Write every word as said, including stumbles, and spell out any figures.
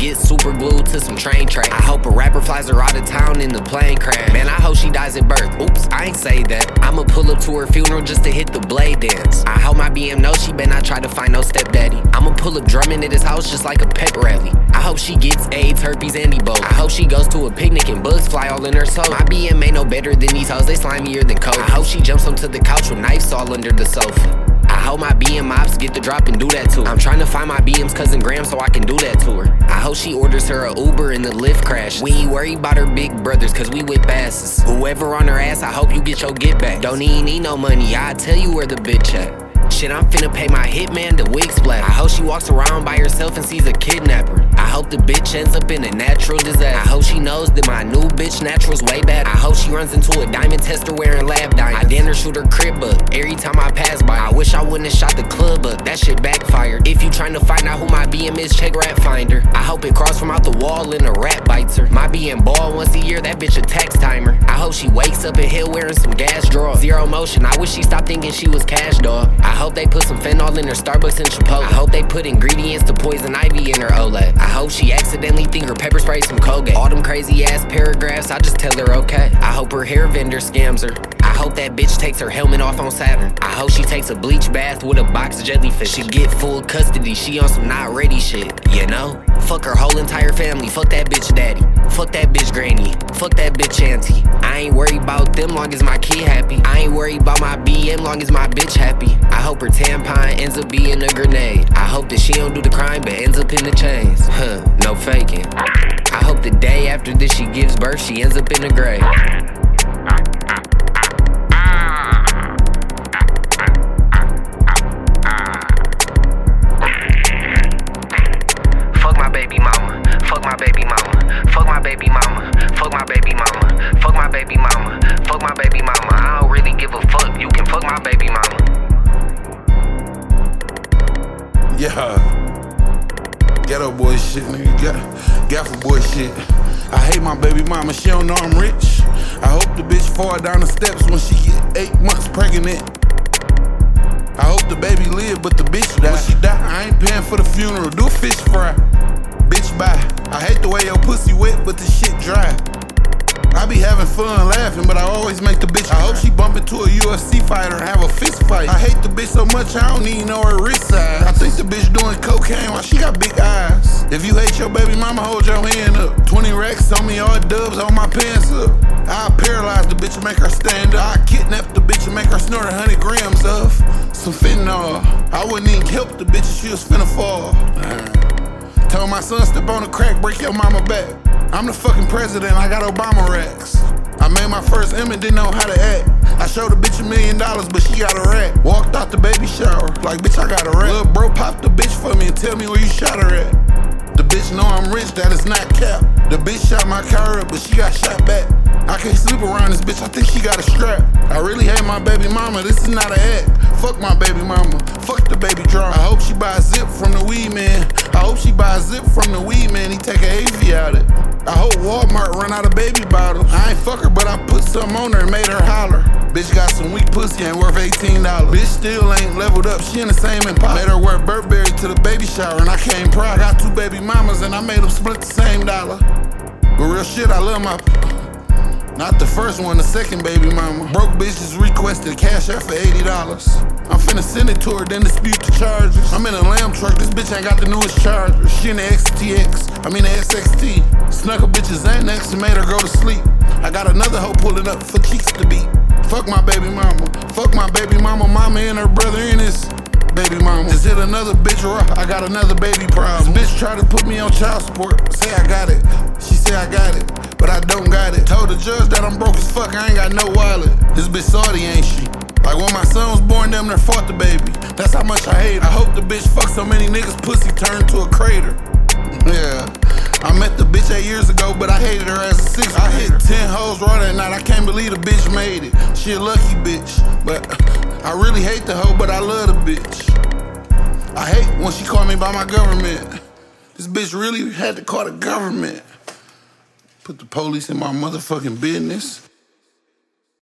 get super glued to some train tracks. I hope a rapper flies her out of town in the plane crash. Man, I hope she dies at birth. Oops, I ain't say that. I'ma pull up to her funeral just to hit the blade dance. I hope my B M knows she better not try to find no stepdaddy. I'ma pull up drumming at his house just like a pep rally. I hope she gets AIDS, herpes, and Ebola. I hope she goes to a picnic and bugs fly all in her soul. My B M ain't no better than these hoes, they slimier than coke. I hope she jumps onto the couch with knives all under the sofa. I hope my B M ops get the drop and do that to her. I'm trying to find my B M's cousin Graham so I can do that to her. I hope she orders her a Uber and the Lyft crash. We ain't worried about her big brothers cause we whip asses. Whoever on her ass, I hope you get your get back. Don't even need no money, I'll tell you where the bitch at. Shit, I'm finna pay my hitman the wig splat. I hope she walks around by herself and sees a kidnapper. I hope the bitch ends up in a natural disaster. I hope she knows that my new bitch natural's way better. I hope she runs into a diamond tester wearing lab diamonds. I damn near shoot her crib up every time I pass by. I wish I wouldn't have shot the club up, that shit backfired. If you trying to find out who my B M is, check Rat Finder. I hope it crawls from out the wall and a rat bites her. My B M ball once a year, that bitch a tax timer. I hope she wakes up in hell wearing some gas drawers. Zero motion, I wish she stopped thinking she was cash dog. I hope they put some fentanyl in her Starbucks and Chipotle. I hope they put ingredients to poison ivy in her Olay. I hope she accidentally think her pepper spray some Colgate. All them crazy ass paragraphs, I just tell her okay. I hope her hair vendor scams her. I hope that bitch takes her helmet off on Saturn. I hope she takes a bleach bath with a box of jellyfish. She get full custody, she on some not ready shit, you know? Fuck her whole entire family, fuck that bitch daddy. Fuck that bitch granny, fuck that bitch auntie. I ain't worried about them long as my kid happy. I ain't worried about my B M long as my bitch happy. I hope her tampon ends up being a grenade. I hope that she don't do the crime but ends up in the chains. Huh, no faking. I hope the day after this she gives birth, she ends up in the grave. Fuck my baby mama, fuck my baby mama, fuck my baby mama, fuck my baby mama, fuck my baby mama, fuck my baby mama. I don't really give a fuck, you can fuck my baby mama. Yeah, ghetto boy shit, nigga, gaffle boy shit. I hate my baby mama, she don't know I'm rich. I hope the bitch fall down the steps when she get eight months pregnant. I hope the baby live, but the bitch die. When she die, I ain't paying for the funeral, do fish fry. Bitch bye. I hate the way your pussy wet, but the shit dry. I be having fun laughing, but I always make the bitch cry. I hope she bump into a U F C fighter and have a fist fight. I hate the bitch so much I don't even know her wrist size. I think the bitch doing cocaine while she got big eyes. If you hate your baby mama, hold your hand up. twenty racks on me, all dubs on my pants up. I'll paralyze the bitch and make her stand up. I'll kidnap the bitch and make her snort a hundred grams of some fentanyl. I wouldn't even help the bitch if she was finna fall. Tell my son step on the crack, break your mama back. I'm the fucking president, I got Obama racks. I made my first M and didn't know how to act. I showed a bitch a million dollars, but she got a rat. Walked out the baby shower, like bitch I got a rat. Lil' bro popped the bitch for me and tell me where you shot her at. The bitch know I'm rich, that is not cap. The bitch shot my car up, but she got shot back. I can't sleep around this bitch, I think she got a strap. I really hate my baby mama, this is not an act. Fuck my baby mama, fuck the baby drum. I hope she buy a zip from the weed man. I hope she buy a zip from the weed man, he take a A V out it. I hope Walmart run out of baby bottles. I ain't fuck her, but I put something on her and made her holler. Bitch got some weak pussy, ain't worth eighteen dollars. Bitch still ain't leveled up, she in the same Impala. Made her wear Burberry to the baby shower and I came proud. I got two baby mamas and I made them split the same dollar. But real shit, I love my... Not the first one, the second baby mama. Broke bitches requested cash out for eighty dollars. I'm finna send it to her, then dispute the charges. I'm in a lamb truck, this bitch ain't got the newest charger. She in the X T X, I mean the X X T. Snuck a bitch's Xanax and made her go to sleep. I got another hoe pulling up for cheeks to beat. Fuck my baby mama, fuck my baby mama, mama and her brother in this. Baby mama, just hit another bitch raw, I got another baby problem. This bitch tried to put me on child support, say I got it. She say I got it, but I don't got it. Told the judge that I'm broke as fuck, I ain't got no wallet. This bitch Saudi, ain't she? Like when my son was born, damn near fought the baby. That's how much I hate her. I hope the bitch fuck so many niggas pussy turned to a crater. Yeah, I met the bitch eight years ago, but I hated her as a six. I hit ten hoes raw that night, I can't believe the bitch made it. She a lucky bitch, but I really hate the hoe, but I love the bitch. I hate when she called me by my government. This bitch really had to call the government. Put the police in my motherfucking business.